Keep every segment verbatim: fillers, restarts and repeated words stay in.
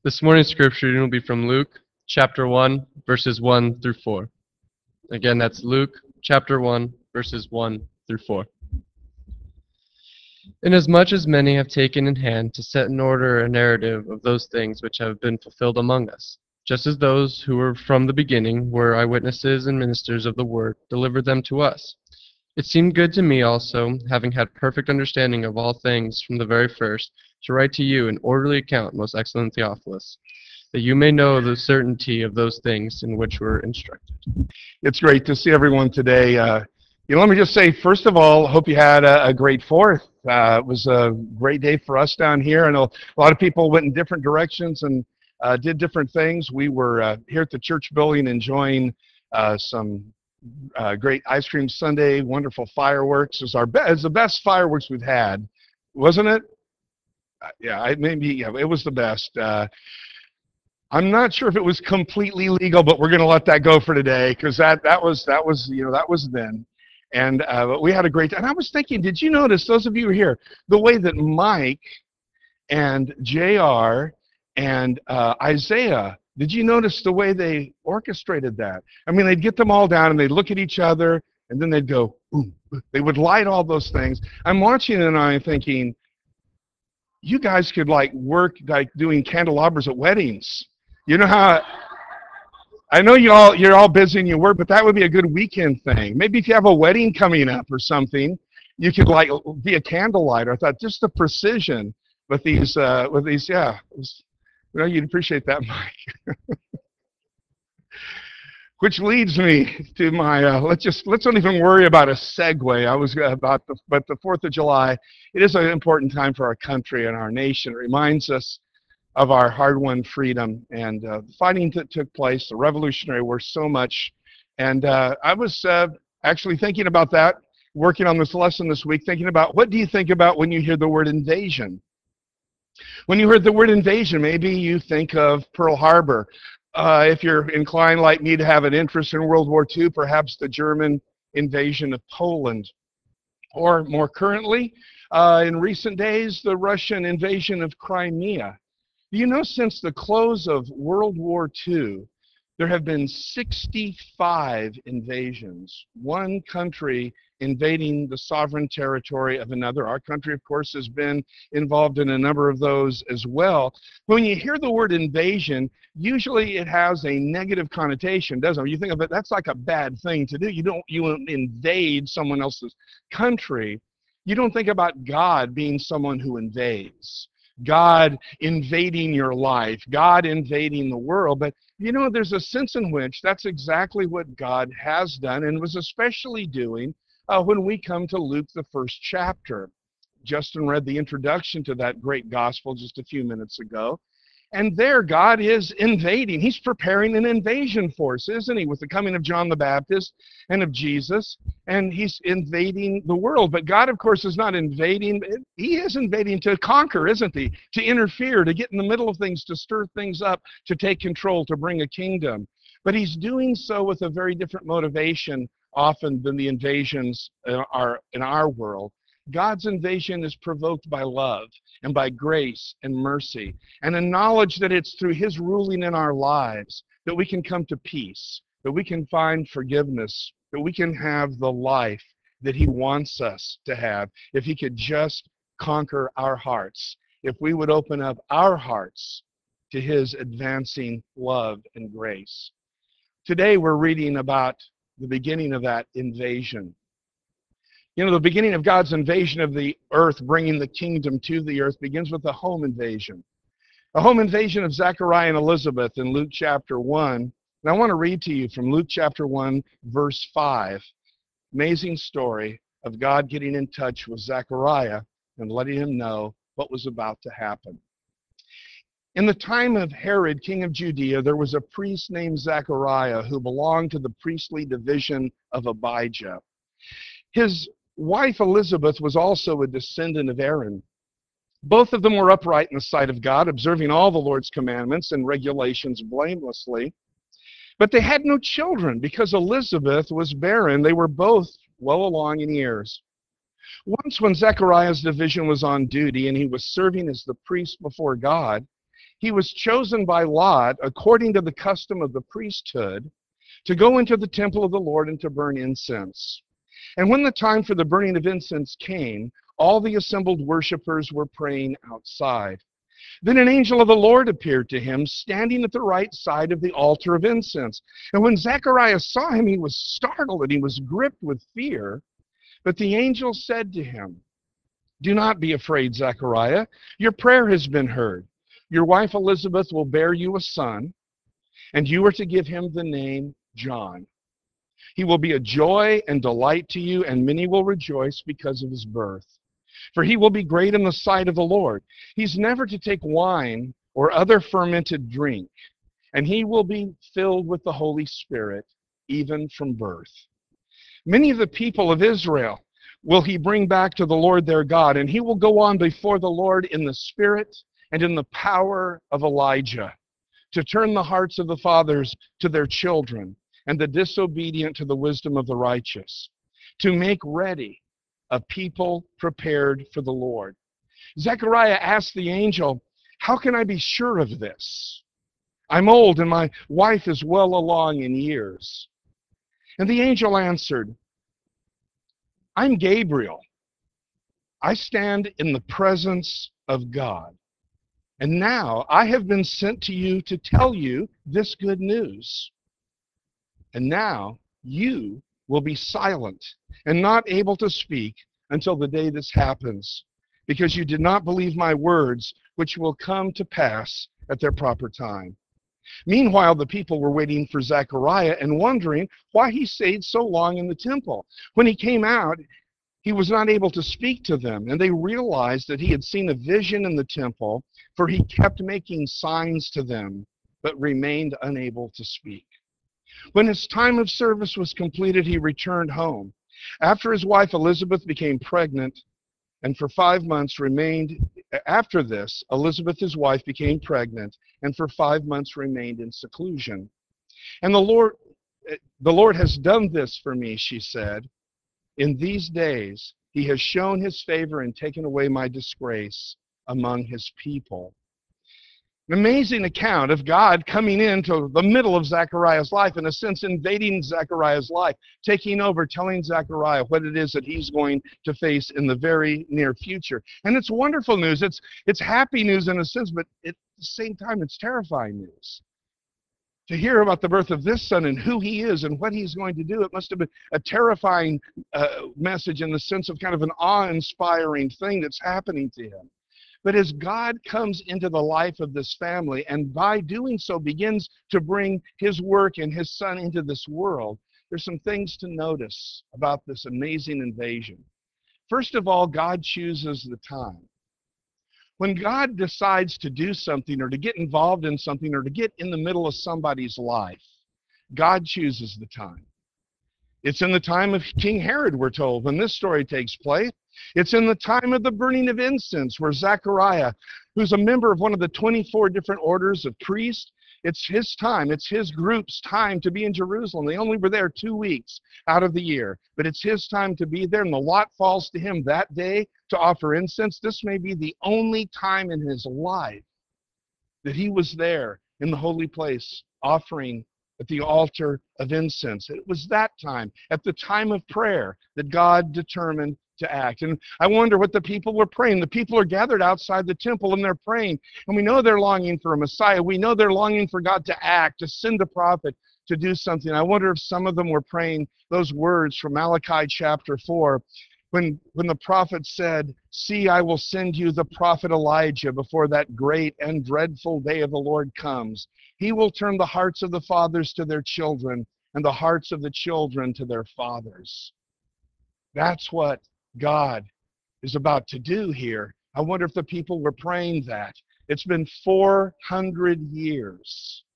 This morning's scripture reading will be from Luke chapter one, verses one through four. Again, that's Luke chapter one, verses one through four. Inasmuch as many have taken in hand to set in order a narrative of those things which have been fulfilled among us, just as those who were from the beginning were eyewitnesses and ministers of the word delivered them to us. It seemed good to me also, having had perfect understanding of all things from the very first, to write to you an orderly account, most excellent Theophilus, that you may know the certainty of those things in which we're instructed. It's great to see everyone today. Uh, you know, let me just say, first of all, hope you had a, a great Fourth. Uh, it was a great day for us down here. I know a lot of people went in different directions and uh, did different things. We were uh, here at the church building enjoying uh, some uh, great ice cream sundae, wonderful fireworks. It was our be- it was the best fireworks we've had, wasn't it? Uh, yeah, I, maybe yeah, it was the best. Uh, I'm not sure if it was completely legal, but we're going to let that go for today because that that was that was you know that was then, and uh, but we had a great time. And I was thinking, did you notice, those of you who are here, the way that Mike and J R and uh, Isaiah, did you notice the way they orchestrated that? I mean, they'd get them all down and they'd look at each other and then they'd go, ooh. They would light all those things. I'm watching it and I'm thinking, you guys could like work like doing candelabras at weddings. You know how, I know you all, you're all busy in your work, but that would be a good weekend thing. Maybe if you have a wedding coming up or something, you could like be a candle lighter. I thought just the precision with these, uh, with these, yeah, it was, you know, you'd appreciate that, Mike. Which leads me to my, uh, let's just, let's don't even worry about a segue. I was about the, but the fourth of July, it is an important time for our country and our nation. It reminds us of our hard-won freedom and uh, the fighting that took place, the Revolutionary War, so much. And uh, I was uh, actually thinking about that, working on this lesson this week, thinking about what do you think about when you hear the word invasion? When you heard the word invasion, maybe you think of Pearl Harbor. Uh, if you're inclined like me to have an interest in World War Two, perhaps the German invasion of Poland. Or more currently, uh, in recent days, the Russian invasion of Crimea. You know, since the close of World War Two, there have been sixty-five invasions. One country invading the sovereign territory of another. Our country, of course, has been involved in a number of those as well. When you hear the word invasion, usually it has a negative connotation, doesn't it? You think of it, that's like a bad thing to do. You don't, you don't invade someone else's country. You don't think about God being someone who invades. God invading your life, God invading the world. But you know, there's a sense in which that's exactly what God has done and was especially doing uh, when we come to Luke, the first chapter. Justin read the introduction to that great gospel just a few minutes ago. And there, God is invading. He's preparing an invasion force, isn't he, with the coming of John the Baptist and of Jesus, and he's invading the world. But God, of course, is not invading. He is invading to conquer, isn't he? To interfere, to get in the middle of things, to stir things up, to take control, to bring a kingdom. But he's doing so with a very different motivation often than the invasions are in our world. God's invasion is provoked by love and by grace and mercy and a knowledge that it's through his ruling in our lives that we can come to peace, that we can find forgiveness, that we can have the life that he wants us to have if he could just conquer our hearts, if we would open up our hearts to his advancing love and grace. Today we're reading about the beginning of that invasion. You know, the beginning of God's invasion of the earth, bringing the kingdom to the earth, begins with a home invasion. A home invasion of Zechariah and Elizabeth in Luke chapter one. And I want to read to you from Luke chapter one, verse five. Amazing story of God getting in touch with Zechariah and letting him know what was about to happen. In the time of Herod, king of Judea, there was a priest named Zechariah who belonged to the priestly division of Abijah. His wife Elizabeth was also a descendant of Aaron. Both of them were upright in the sight of God, observing all the Lord's commandments and regulations blamelessly. But they had no children because Elizabeth was barren. They were both well along in years. Once when Zechariah's division was on duty and he was serving as the priest before God, he was chosen by Lot, according to the custom of the priesthood, to go into the temple of the Lord and to burn incense. And when the time for the burning of incense came, all the assembled worshipers were praying outside. Then an angel of the Lord appeared to him, standing at the right side of the altar of incense. And when Zechariah saw him, he was startled and he was gripped with fear. But the angel said to him, "Do not be afraid, Zechariah. Your prayer has been heard. Your wife Elizabeth will bear you a son, and you are to give him the name John. He will be a joy and delight to you, and many will rejoice because of his birth. For he will be great in the sight of the Lord. He's never to take wine or other fermented drink, and he will be filled with the Holy Spirit even from birth. Many of the people of Israel will he bring back to the Lord their God, and he will go on before the Lord in the spirit and in the power of Elijah, to turn the hearts of the fathers to their children, and the disobedient to the wisdom of the righteous, to make ready a people prepared for the Lord." Zechariah asked the angel, "How can I be sure of this? I'm old and my wife is well along in years." And the angel answered, "I'm Gabriel. I stand in the presence of God. And now I have been sent to you to tell you this good news. And now you will be silent and not able to speak until the day this happens, because you did not believe my words, which will come to pass at their proper time." Meanwhile, the people were waiting for Zechariah and wondering why he stayed so long in the temple. When he came out, he was not able to speak to them, and they realized that he had seen a vision in the temple, for he kept making signs to them, but remained unable to speak. When his time of service was completed, he returned home. After his wife Elizabeth became pregnant, and for five months remained, after this, Elizabeth, his wife, became pregnant, and for five months remained in seclusion. "And the Lord, the Lord has done this for me," she said. "In these days, he has shown his favor and taken away my disgrace among his people." An amazing account of God coming into the middle of Zechariah's life, in a sense invading Zechariah's life, taking over, telling Zechariah what it is that he's going to face in the very near future. And it's wonderful news. It's, it's happy news in a sense, but at the same time, it's terrifying news. To hear about the birth of this son and who he is and what he's going to do, it must have been a terrifying uh, message in the sense of kind of an awe-inspiring thing that's happening to him. But as God comes into the life of this family, and by doing so begins to bring his work and his son into this world, there's some things to notice about this amazing invasion. First of all, God chooses the time. When God decides to do something or to get involved in something or to get in the middle of somebody's life, God chooses the time. It's in the time of King Herod, we're told, when this story takes place. It's in the time of the burning of incense, where Zechariah, who's a member of one of the twenty-four different orders of priests, it's his time, it's his group's time to be in Jerusalem. They only were there two weeks out of the year, but it's his time to be there, and the lot falls to him that day to offer incense. This may be the only time in his life that he was there in the holy place offering at the altar of incense. It was that time, at the time of prayer, that God determined to act. And I wonder what the people were praying. The people are gathered outside the temple and they're praying. And we know they're longing for a Messiah. We know they're longing for God to act, to send a prophet, to do something. I wonder if some of them were praying those words from Malachi chapter four, when, when the prophet said, "See, I will send you the prophet Elijah before that great and dreadful day of the Lord comes. He will turn the hearts of the fathers to their children and the hearts of the children to their fathers." That's what God is about to do here. I wonder if the people were praying that. It's been four hundred years.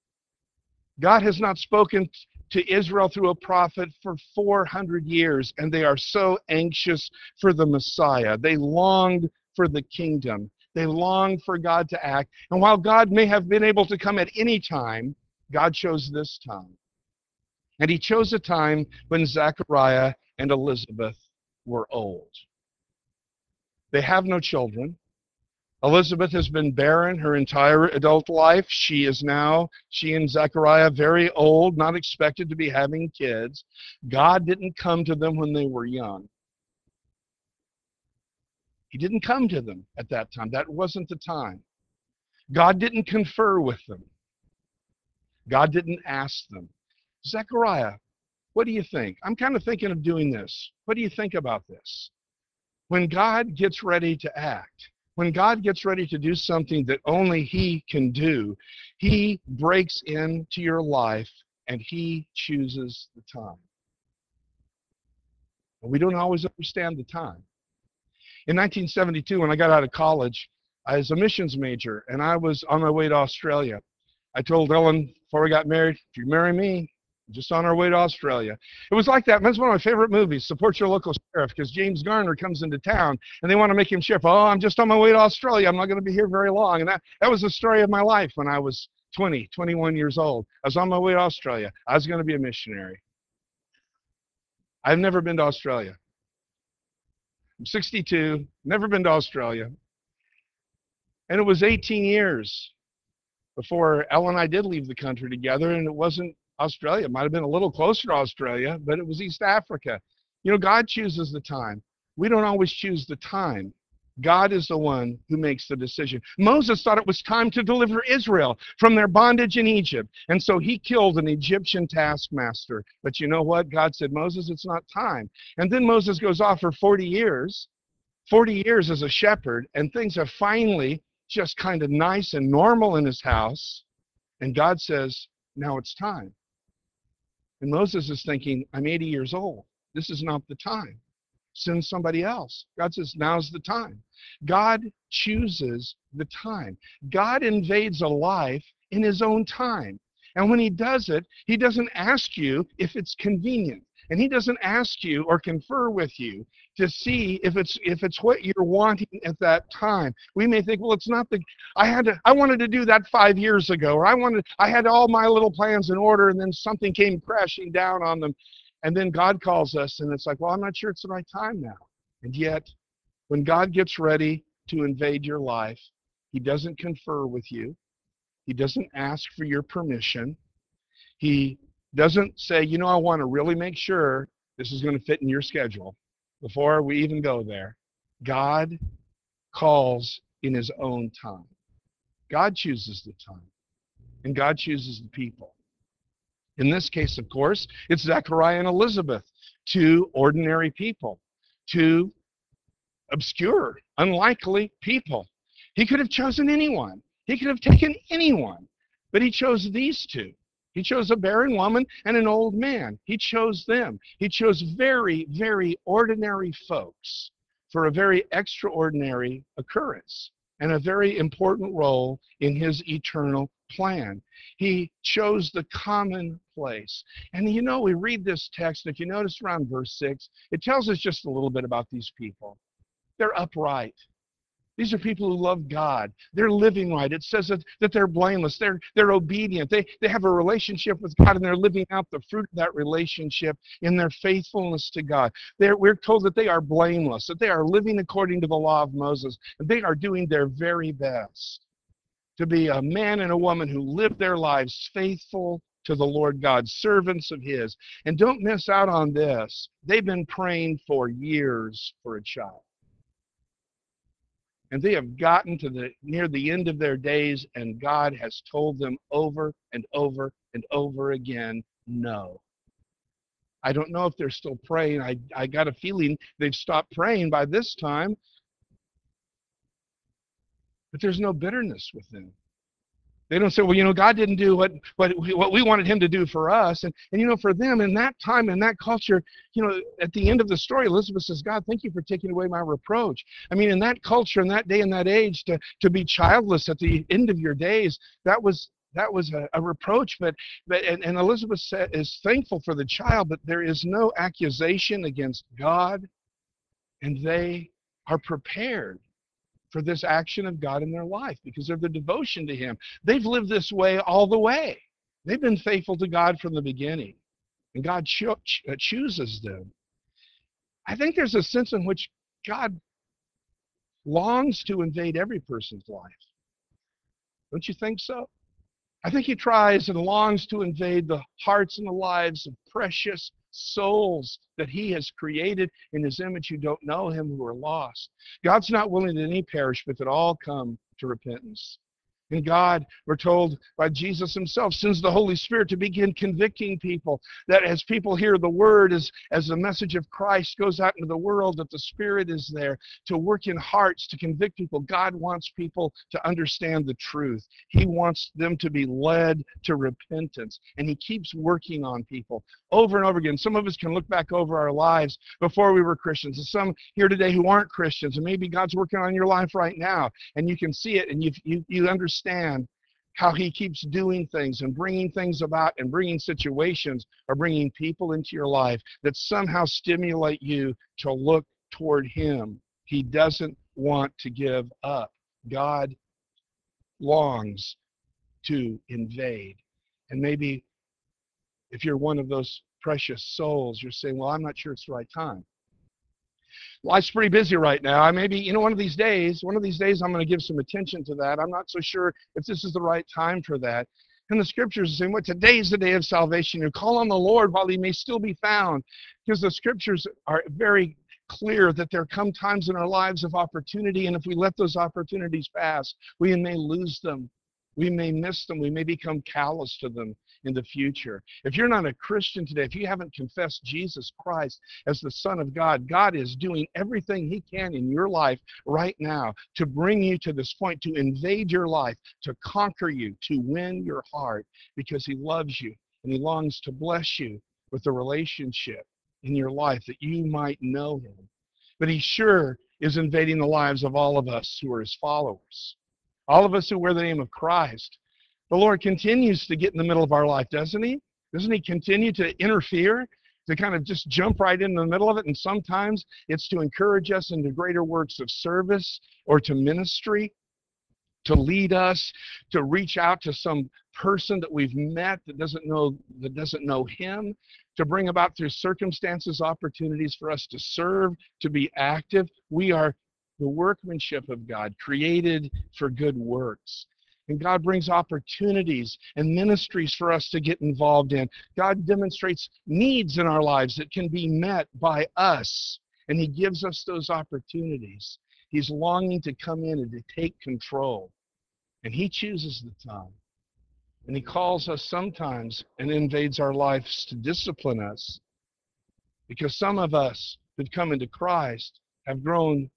God has not spoken to Israel through a prophet for four hundred years, and they are so anxious for the Messiah. They longed for the kingdom. They longed for God to act. And while God may have been able to come at any time, God chose this time. And he chose a time when Zechariah and Elizabeth were old. They have no children. Elizabeth has been barren her entire adult life. She is now, she and Zechariah, very old, not expected to be having kids. God didn't come to them when they were young. He didn't come to them at that time. That wasn't the time. God didn't confer with them. God didn't ask them. Zechariah, what do you think? I'm kind of thinking of doing this. What do you think about this? When God gets ready to act, when God gets ready to do something that only He can do, He breaks into your life and He chooses the time. And we don't always understand the time. In nineteen seventy-two, when I got out of college, I was a missions major, and I was on my way to Australia. I told Ellen before we got married, if you marry me, we're just on our way to Australia. It was like that. That's one of my favorite movies, Support Your Local Sheriff, because James Garner comes into town, and they want to make him sheriff. Oh, I'm just on my way to Australia. I'm not going to be here very long. And that, that was the story of my life when I was twenty, twenty-one years old. I was on my way to Australia. I was going to be a missionary. I've never been to Australia. I'm sixty-two, never been to Australia. And it was eighteen years before Ellen and I did leave the country together, and it wasn't Australia. It might have been a little closer to Australia, but it was East Africa. You know, God chooses the time. We don't always choose the time. God is the one who makes the decision. Moses thought it was time to deliver Israel from their bondage in Egypt, and so he killed an Egyptian taskmaster. But you know what? God said, Moses, it's not time. And then Moses goes off for forty years, forty years as a shepherd, and things are finally just kind of nice and normal in his house, and God says, now it's time. And Moses is thinking, I'm eighty years old. This is not the time. Send somebody else. God says, now's the time. God chooses the time. God invades a life in His own time. And when He does it, He doesn't ask you if it's convenient. And He doesn't ask you or confer with you to see if it's if it's what you're wanting at that time. We may think, well, it's not the I had to I wanted to do that five years ago, or I wanted I had all my little plans in order, and then something came crashing down on them. And then God calls us, and it's like, well, I'm not sure it's the right time now. And yet, when God gets ready to invade your life, He doesn't confer with you. He doesn't ask for your permission. He doesn't say, you know, I want to really make sure this is going to fit in your schedule before we even go there. God calls in His own time. God chooses the time, and God chooses the people. In this case, of course, it's Zechariah and Elizabeth, two ordinary people, two obscure, unlikely people. He could have chosen anyone. He could have taken anyone, but He chose these two. He chose a barren woman and an old man. He chose them. He chose very, very ordinary folks for a very extraordinary occurrence and a very important role in His eternal plan. He chose the commonplace. And you know, we read this text, if you notice around verse six, it tells us just a little bit about these people. They're upright. These are people who love God. They're living right. It says that, that they're blameless. They're, they're obedient. They, they have a relationship with God, and they're living out the fruit of that relationship in their faithfulness to God. They're, we're told that they are blameless, that they are living according to the law of Moses, and they are doing their very best to be a man and a woman who live their lives faithful to the Lord God, servants of His. And don't miss out on this. They've been praying for years for a child. And they have gotten to the near the end of their days, and God has told them over and over and over again, no. I don't know if they're still praying. I, I got a feeling they've stopped praying by this time. But there's no bitterness with them. They don't say, well, you know, God didn't do what, what, what we wanted Him to do for us. And, and, you know, for them in that time, in that culture, you know, at the end of the story, Elizabeth says, God, thank you for taking away my reproach. I mean, in that culture, in that day, in that age, to, to be childless at the end of your days, that was that was a, a reproach. But, but and, and Elizabeth is thankful for the child, but there is no accusation against God, and they are prepared for this action of God in their life because of their devotion to Him. They've lived this way all the way. They've been faithful to God from the beginning, and God cho- ch- chooses them. I think there's a sense in which God longs to invade every person's life. Don't you think so? I think he tries and longs to invade the hearts and the lives of precious souls that he has created in his image who don't know him, who are lost. God's not willing that any perish, but that all come to repentance. And God, we're told by Jesus himself, sends the Holy Spirit to begin convicting people, that as people hear the word, as, as the message of Christ goes out into the world, that the Spirit is there to work in hearts, to convict people. God wants people to understand the truth. He wants them to be led to repentance. And he keeps working on people over and over again. Some of us can look back over our lives before we were Christians. And some here today who aren't Christians, and maybe God's working on your life right now, and you can see it, and you you, you understand understand how he keeps doing things and bringing things about and bringing situations or bringing people into your life that somehow stimulate you to look toward him. He doesn't want to give up. God longs to invade. And maybe if you're one of those precious souls, you're saying, well, I'm not sure it's the right time. Life's pretty busy right now. I maybe, you know, one of these days, one of these days I'm going to give some attention to that. I'm not so sure if this is the right time for that. And the scriptures are saying, well, today is the day of salvation. You call on the Lord while he may still be found. Because the scriptures are very clear that there come times in our lives of opportunity, and if we let those opportunities pass, we may lose them. We may miss them. We may become callous to them in the future. If you're not a Christian today, if you haven't confessed Jesus Christ as the Son of God, God is doing everything he can in your life right now to bring you to this point, to invade your life, to conquer you, to win your heart, because he loves you and he longs to bless you with a relationship in your life that you might know him. But he sure is invading the lives of all of us who are his followers. All of us who wear the name of Christ. The Lord continues to get in the middle of our life, doesn't he? Doesn't he continue to interfere, to kind of just jump right in the middle of it? And sometimes it's to encourage us into greater works of service or to ministry, to lead us, to reach out to some person that we've met that doesn't know that doesn't know him, to bring about through circumstances opportunities for us to serve, to be active. We are the workmanship of God, created for good works. And God brings opportunities and ministries for us to get involved in. God demonstrates needs in our lives that can be met by us, and he gives us those opportunities. He's longing to come in and to take control, and he chooses the time. And he calls us sometimes and invades our lives to discipline us, because some of us who've come into Christ have grown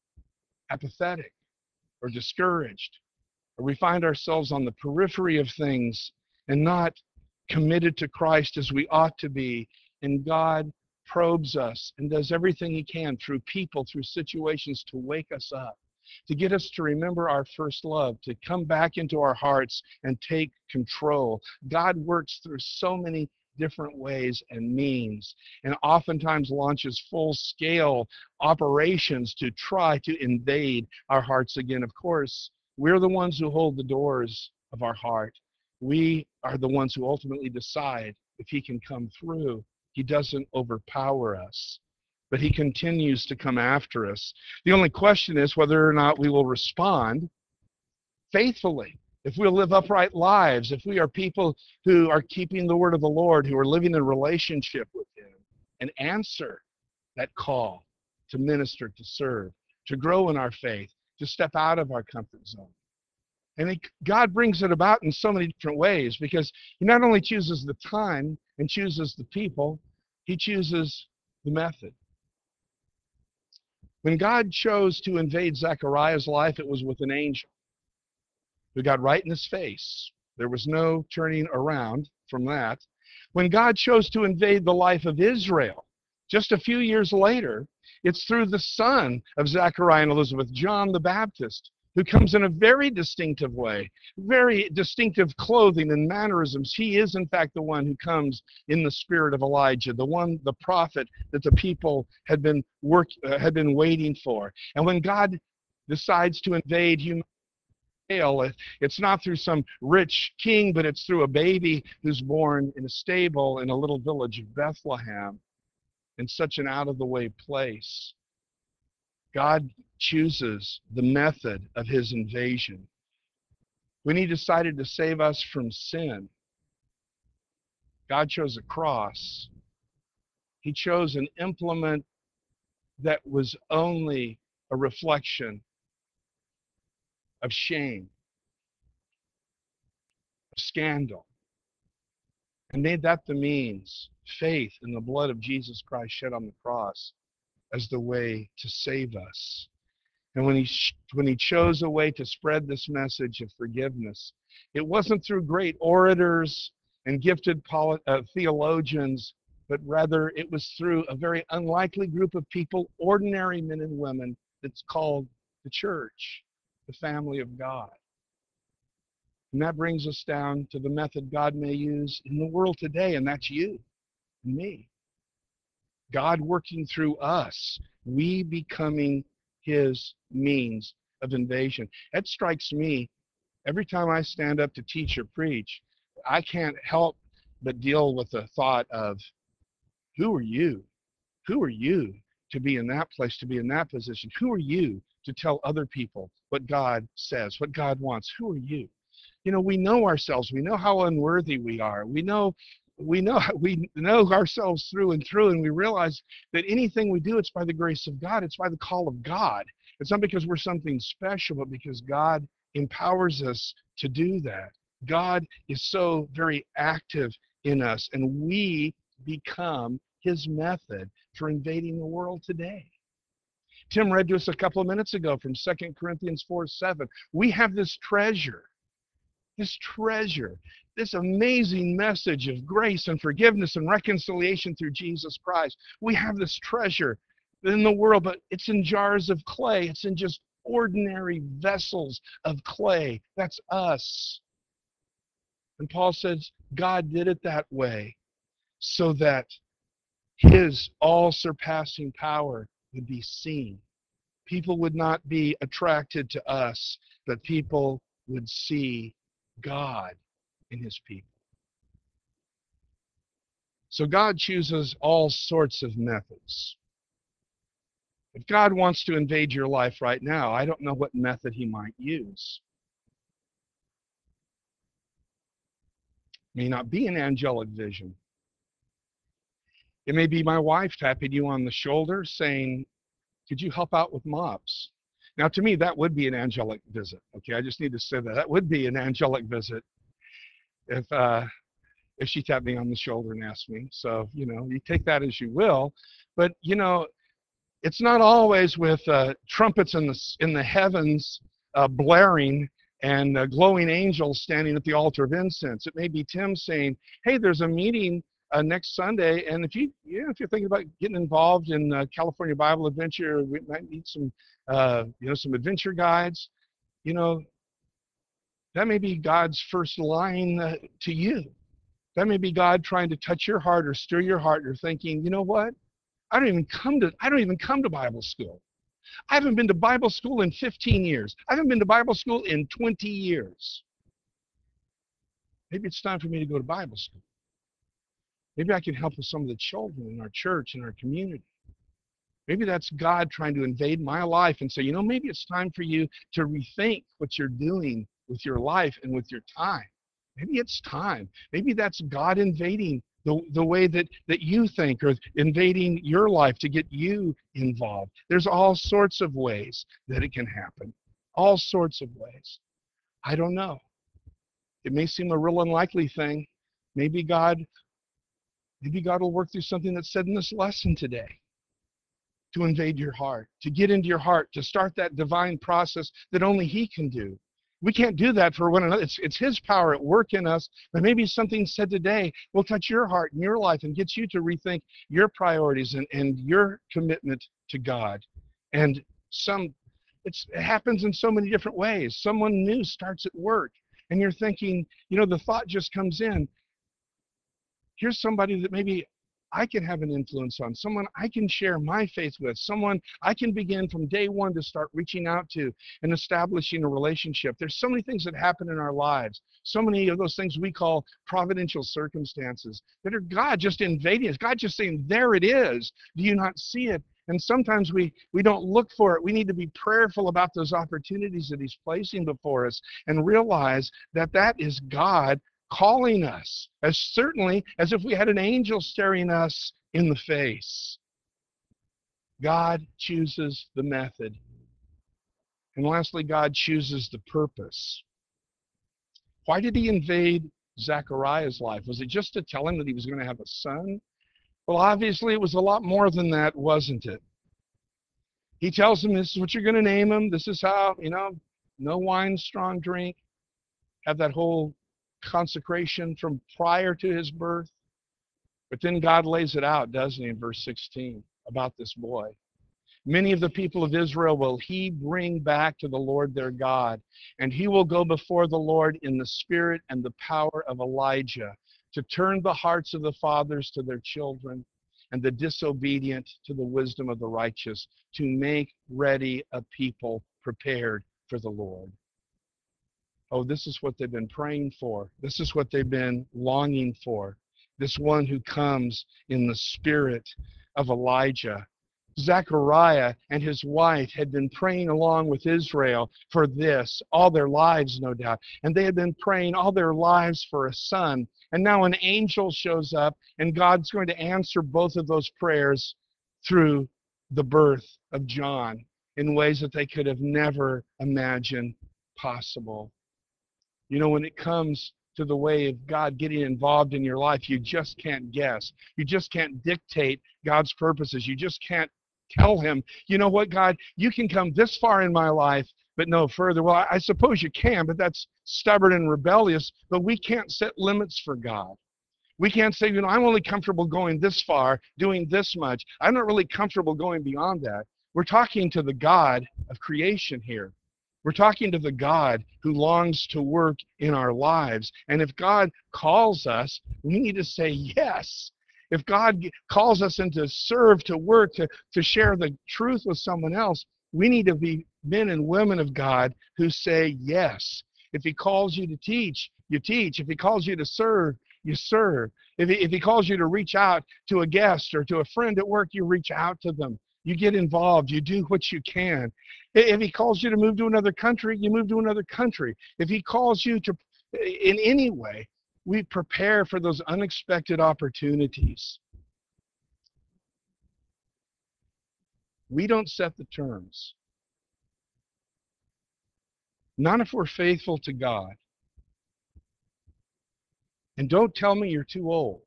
apathetic or discouraged, or we find ourselves on the periphery of things and not committed to Christ as we ought to be. And God probes us and does everything he can through people, through situations, to wake us up, to get us to remember our first love, to come back into our hearts and take control. God works through so many different ways and means, and oftentimes launches full-scale operations to try to invade our hearts again. Of course, we're the ones who hold the doors of our heart. We are the ones who ultimately decide if he can come through. He doesn't overpower us, but he continues to come after us. The only question is whether or not we will respond faithfully, if we'll live upright lives, if we are people who are keeping the word of the Lord, who are living in relationship with him, and answer that call to minister, to serve, to grow in our faith, to step out of our comfort zone. And it, God brings it about in so many different ways, because he not only chooses the time and chooses the people, he chooses the method. When God chose to invade Zechariah's life, it was with an angel who got right in his face. There was no turning around from that. When God chose to invade the life of Israel, just a few years later, it's through the son of Zechariah and Elizabeth, John the Baptist, who comes in a very distinctive way, very distinctive clothing and mannerisms. He is, in fact, the one who comes in the spirit of Elijah, the one, the prophet that the people had been work, uh, had been waiting for. And when God decides to invade humanity, it's not through some rich king, but it's through a baby who's born in a stable in a little village of Bethlehem, in such an out-of-the-way place. God chooses the method of his invasion. When he decided to save us from sin, God chose a cross. He chose an implement that was only a reflection of shame, of scandal, and made that the means, faith in the blood of Jesus Christ shed on the cross as the way to save us. And when he, when he chose a way to spread this message of forgiveness, it wasn't through great orators and gifted polit- uh, theologians, but rather it was through a very unlikely group of people, ordinary men and women, that's called the church, the family of God. And that brings us down to the method God may use in the world today, and that's you and me. God working through us, we becoming his means of invasion. That strikes me every time I stand up to teach or preach. I can't help but deal with the thought of, who are you? Who are you to be in that place, to be in that position? Who are you to tell other people what God says, what God wants? Who are you? You know, we know ourselves. We know how unworthy we are. We know we know we know ourselves through and through, and we realize that anything we do, it's by the grace of God. It's by the call of God. It's not because we're something special, but because God empowers us to do that. God is so very active in us, and we become his method for invading the world today. Tim read to us a couple of minutes ago from Second Corinthians four seven. We have this treasure this treasure, this amazing message of grace and forgiveness and reconciliation through Jesus Christ. We have this treasure in the world, but it's in jars of clay. It's in just ordinary vessels of clay. That's us. And Paul says God did it that way so that his all-surpassing power would be seen. People would not be attracted to us, but people would see God in his people. So God chooses all sorts of methods. If God wants to invade your life right now, I don't know what method he might use. It may not be an angelic vision. It may be my wife tapping you on the shoulder saying, could you help out with mops? Now, to me, that would be an angelic visit. Okay, I just need to say that. That would be an angelic visit if uh, if she tapped me on the shoulder and asked me. So, you know, you take that as you will. But, you know, it's not always with uh, trumpets in the, in the heavens uh, blaring and uh, glowing angels standing at the altar of incense. It may be Tim saying, hey, there's a meeting uh, next Sunday, and if, you, you know, if you're thinking about getting involved in uh, California Bible Adventure, we might need some, uh, you know, some adventure guides. You know, that may be God's first line uh, to you. That may be God trying to touch your heart or stir your heart. You're thinking, you know what? I don't even come to I don't even come to Bible school. I haven't been to Bible school in fifteen years. I haven't been to Bible school in twenty years. Maybe it's time for me to go to Bible school. Maybe I can help with some of the children in our church, in our community. Maybe that's God trying to invade my life and say, you know, maybe it's time for you to rethink what you're doing with your life and with your time. Maybe it's time. Maybe that's God invading the, the way that, that you think, or invading your life to get you involved. There's all sorts of ways that it can happen. All sorts of ways. I don't know. It may seem a real unlikely thing. Maybe God, maybe God will work through something that's said in this lesson today to invade your heart, to get into your heart, to start that divine process that only he can do. We can't do that for one another. It's, it's his power at work in us, but maybe something said today will touch your heart and your life and get you to rethink your priorities and, and your commitment to God. And some, it's, it happens in so many different ways. Someone new starts at work, and you're thinking, you know, the thought just comes in, here's somebody that maybe I can have an influence on, someone I can share my faith with, someone I can begin from day one to start reaching out to and establishing a relationship. There's so many things that happen in our lives, so many of those things we call providential circumstances that are God just invading us, God just saying, there it is. Do you not see it? And sometimes we, we don't look for it. We need to be prayerful about those opportunities that he's placing before us and realize that that is God calling us, as certainly as if we had an angel staring us in the face. God chooses the method. And lastly, God chooses the purpose. Why did he invade Zechariah's life? Was it just to tell him that he was going to have a son? Well, obviously it was a lot more than that, wasn't it? He tells him, this is what you're going to name him. This is how, you know, no wine, strong drink. Have that whole consecration from prior to his birth. But then God lays it out, doesn't he, in verse sixteen, about this boy. Many of the people of Israel will he bring back to the Lord their God, and he will go before the Lord in the spirit and the power of Elijah, to turn the hearts of the fathers to their children, and the disobedient to the wisdom of the righteous, to make ready a people prepared for the Lord. Oh, this is what they've been praying for. This is what they've been longing for. This one who comes in the spirit of Elijah. Zechariah and his wife had been praying along with Israel for this all their lives, no doubt. And they had been praying all their lives for a son. And now an angel shows up, and God's going to answer both of those prayers through the birth of John in ways that they could have never imagined possible. You know, when it comes to the way of God getting involved in your life, you just can't guess. You just can't dictate God's purposes. You just can't tell him, you know what, God, you can come this far in my life, but no further. Well, I suppose you can, but that's stubborn and rebellious. But we can't set limits for God. We can't say, you know, I'm only comfortable going this far, doing this much. I'm not really comfortable going beyond that. We're talking to the God of creation here. We're talking to the God who longs to work in our lives. And if God calls us, we need to say yes. If God calls us in to serve, to work, to, to share the truth with someone else, we need to be men and women of God who say yes. If he calls you to teach, you teach. If he calls you to serve, you serve. If he, if he calls you to reach out to a guest or to a friend at work, you reach out to them. You get involved. You do what you can. If he calls you to move to another country, you move to another country. If he calls you to, in any way, we prepare for those unexpected opportunities. We don't set the terms. Not if we're faithful to God. And don't tell me you're too old.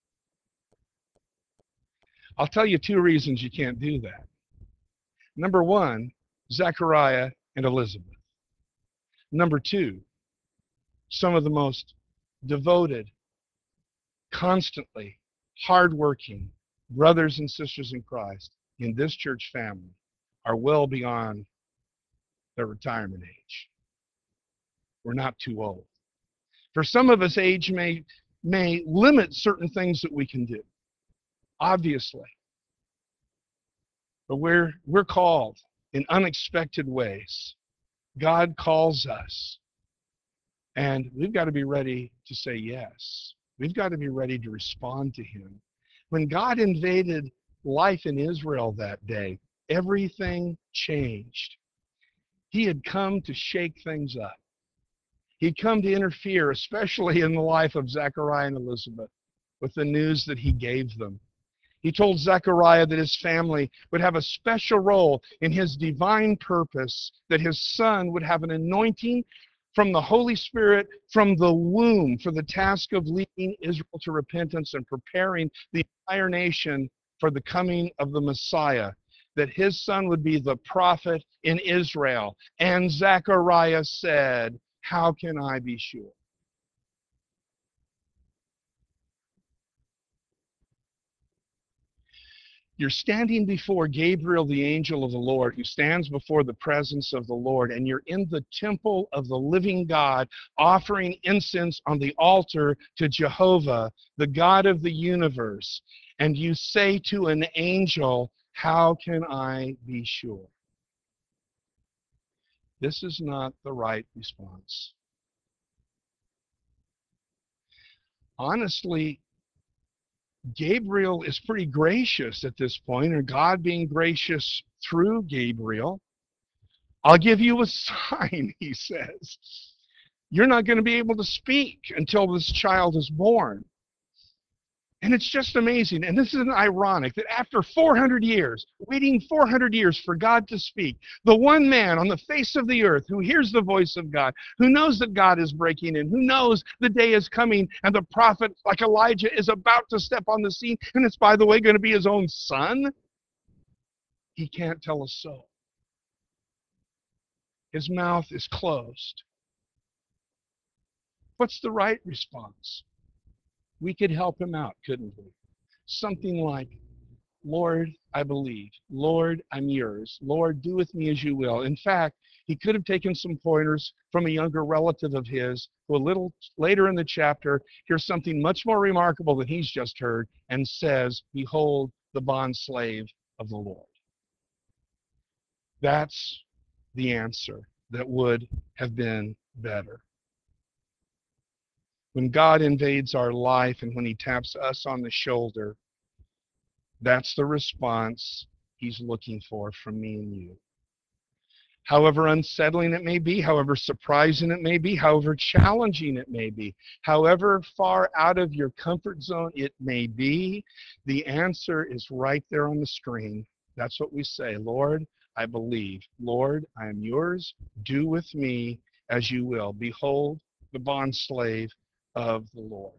I'll tell you two reasons you can't do that. Number one, Zechariah and Elizabeth. Number two, some of the most devoted, constantly hardworking brothers and sisters in Christ in this church family are well beyond their retirement age. We're not too old. For some of us, age may, may limit certain things that we can do, obviously. But we're, we're called in unexpected ways. God calls us. And we've got to be ready to say yes. We've got to be ready to respond to him. When God invaded life in Israel that day, everything changed. He had come to shake things up. He'd come to interfere, especially in the life of Zechariah and Elizabeth, with the news that he gave them. He told Zechariah that his family would have a special role in his divine purpose, that his son would have an anointing from the Holy Spirit from the womb for the task of leading Israel to repentance and preparing the entire nation for the coming of the Messiah, that his son would be the prophet in Israel. And Zechariah said, how can I be sure? You're standing before Gabriel, the angel of the Lord, who stands before the presence of the Lord, and you're in the temple of the living God, offering incense on the altar to Jehovah, the God of the universe. And you say to an angel, how can I be sure? This is not the right response. Honestly, Gabriel is pretty gracious at this point, or God being gracious through Gabriel. I'll give you a sign, he says. You're not going to be able to speak until this child is born. And it's just amazing. And this is ironic that after four hundred years, waiting four hundred years for God to speak, the one man on the face of the earth who hears the voice of God, who knows that God is breaking in, who knows the day is coming, and the prophet, like Elijah, is about to step on the scene, and it's, by the way, going to be his own son, he can't tell a soul. His mouth is closed. What's the right response? We could help him out, couldn't we? Something like, Lord, I believe. Lord, I'm yours. Lord, do with me as you will. In fact, he could have taken some pointers from a younger relative of his who a little later in the chapter hears something much more remarkable than he's just heard and says, behold, the bondslave of the Lord. That's the answer that would have been better. When God invades our life and when he taps us on the shoulder, that's the response he's looking for from me and you. However unsettling it may be, however surprising it may be, however challenging it may be, however far out of your comfort zone it may be, the answer is right there on the screen. That's what we say. Lord, I believe. Lord, I am yours. Do with me as you will. Behold, the bondslave of the Lord.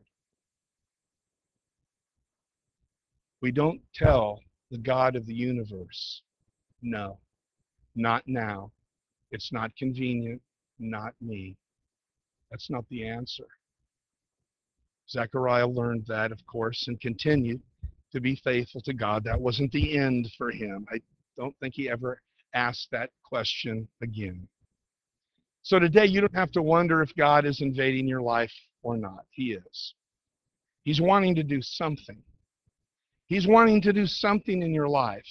We don't tell the God of the universe, no, not now. It's not convenient, not me. That's not the answer. Zechariah learned that, of course, and continued to be faithful to God. That wasn't the end for him. I don't think he ever asked that question again. So today, you don't have to wonder if God is invading your life or not. He is. He's wanting to do something. He's wanting to do something in your life.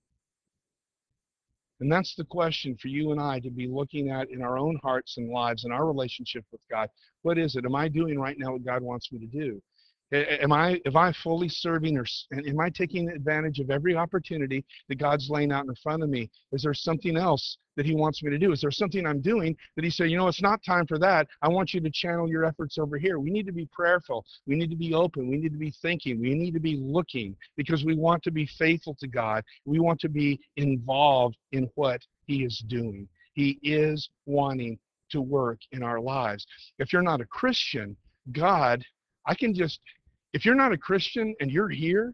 And that's the question for you and I to be looking at in our own hearts and lives and our relationship with God. What is it? Am I doing right now what God wants me to do? Am I, am I fully serving, or am I taking advantage of every opportunity that God's laying out in front of me? Is there something else that he wants me to do? Is there something I'm doing that he said, you know, it's not time for that. I want you to channel your efforts over here. We need to be prayerful. We need to be open. We need to be thinking. We need to be looking, because we want to be faithful to God. We want to be involved in what he is doing. He is wanting to work in our lives. If you're not a Christian, God, I can just, if you're not a Christian and you're here,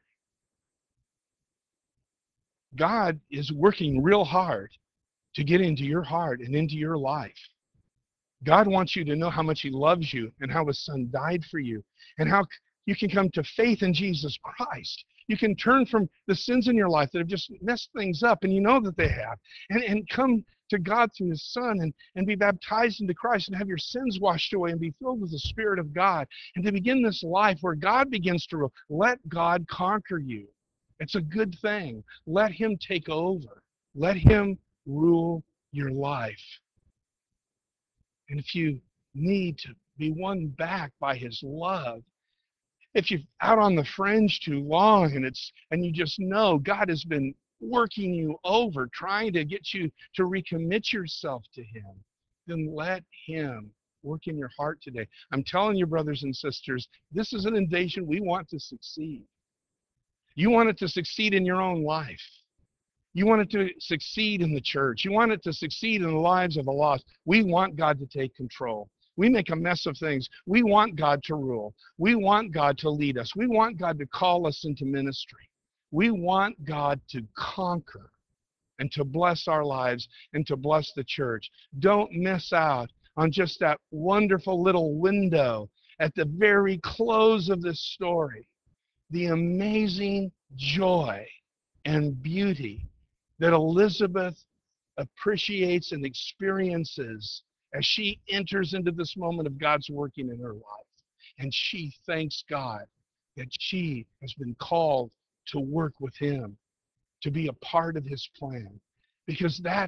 God is working real hard to get into your heart and into your life. God wants you to know how much he loves you and how his son died for you and how you can come to faith in Jesus Christ. You can turn from the sins in your life that have just messed things up, and you know that they have, and, and come to God through his son and, and be baptized into Christ and have your sins washed away and be filled with the Spirit of God, and to begin this life where God begins to rule. Let God conquer you. It's a good thing. Let him take over. Let him rule your life. And if you need to be won back by his love, if you're out on the fringe too long and it's and you just know God has been working you over, trying to get you to recommit yourself to him, then let him work in your heart today. I'm telling you, brothers and sisters, this is an invasion we want to succeed. You want it to succeed in your own life. You want it to succeed in the church. You want it to succeed in the lives of the lost. We want God to take control. We make a mess of things. We want God to rule. We want God to lead us. We want God to call us into ministry. We want God to conquer and to bless our lives and to bless the church. Don't miss out on just that wonderful little window at the very close of this story. The amazing joy and beauty that Elizabeth appreciates and experiences as she enters into this moment of God's working in her life. And she thanks God that she has been called to work with him, to be a part of his plan. Because that's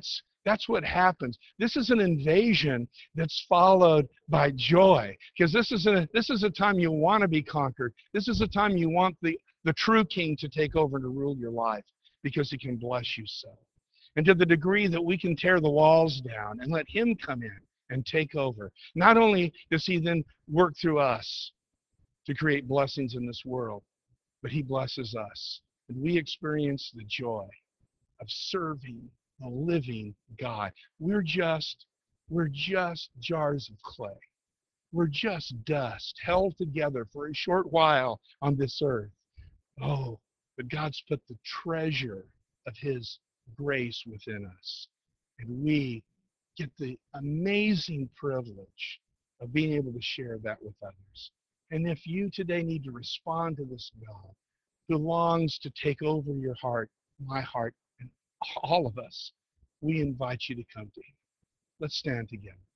That's what happens. This is an invasion that's followed by joy, because this is a this is a time you want to be conquered. This is a time you want the the true king to take over and to rule your life, because he can bless you so. And to the degree that we can tear the walls down and let him come in and take over, not only does he then work through us to create blessings in this world, but he blesses us, and we experience the joy of serving a living God. We're just, we're just jars of clay. We're just dust held together for a short while on this earth. Oh, but God's put the treasure of his grace within us. And we get the amazing privilege of being able to share that with others. And if you today need to respond to this God who longs to take over your heart, my heart, and all of us, we invite you to come to him. Let's stand together.